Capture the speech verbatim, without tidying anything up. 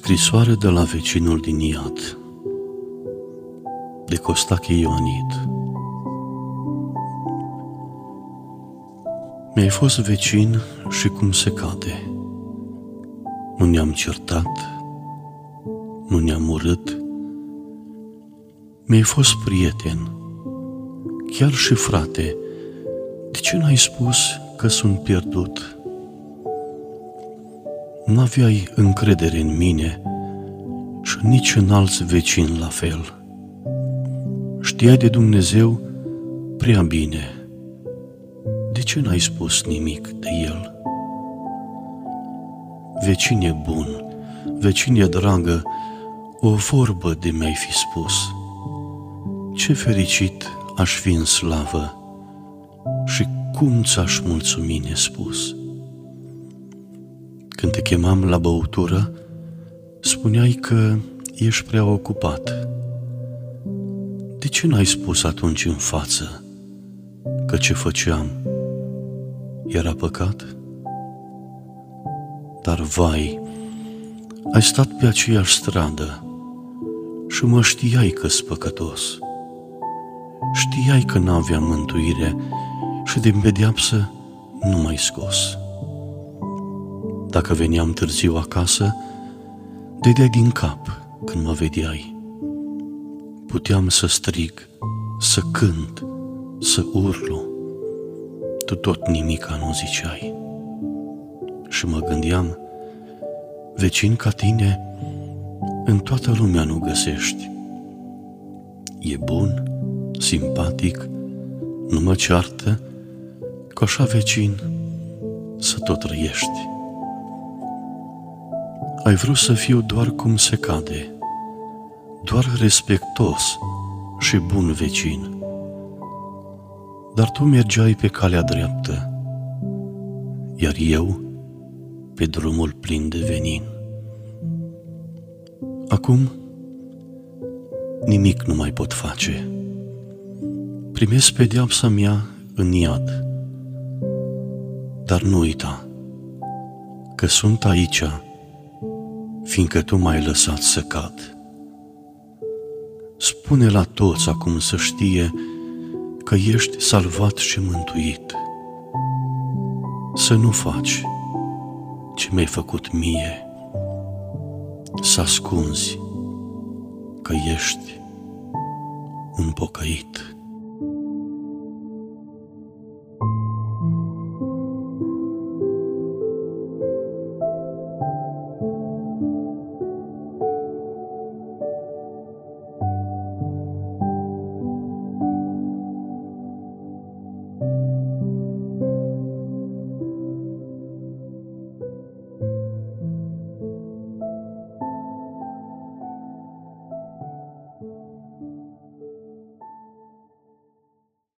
Scrisoare de la vecinul din iad, de Costache Ioanid. Mi-ai fost vecin și cum se cade. Nu ne-am certat, nu ne-am urât. Mi-ai fost prieten, chiar și frate. De ce n-ai spus că sunt pierdut? N-aveai încredere în mine și nici în alți vecini la fel. Știai de Dumnezeu prea bine. De ce n-ai spus nimic de El? Vecine bun, vecine dragă, o vorbă de mi-ai fi spus. Ce fericit aș fi în slavă și cum ți-aș mulțumi nespus. Când te chemam la băutură, spuneai că ești prea ocupat. De ce n-ai spus atunci în față că ce făceam era păcat? Dar vai, ai stat pe aceeași stradă și mă știai că-s păcătos. Știai că n-aveam mântuire și din pedeapsă nu m-ai scos. Dacă veneam târziu acasă, dădeai din cap când mă vedeai. Puteam să strig, să cânt, să urlu. Tu tot nimica nu ziceai. Și mă gândeam, vecin ca tine, în toată lumea nu găsești. E bun, simpatic, nu mă ceartă, că așa vecin să tot trăiești. Ai vrut să fiu doar cum se cade, doar respectos și bun vecin. Dar tu mergeai pe calea dreaptă, iar eu pe drumul plin de venin. Acum nimic nu mai pot face. Primesc pedeapsa mea în iad. Dar nu uita că sunt aici, fiindcă tu m-ai lăsat să cad. Spune la toți acum să știe că ești salvat și mântuit. Să nu faci ce mi-ai făcut mie, să ascunzi că ești un pocăit.